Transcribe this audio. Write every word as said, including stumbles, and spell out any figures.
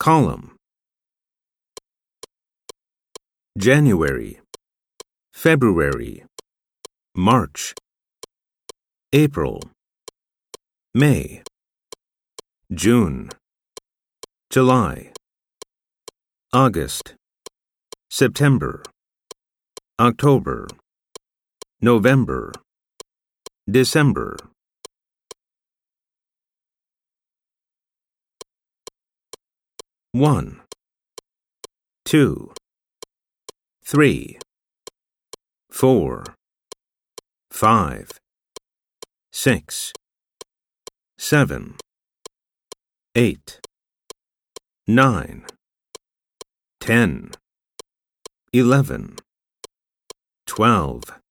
Column. January, February, March, April, May, June, July, August, September, October, November, December. One, two, three, four, five, six, seven, eight, nine, ten, eleven, twelve,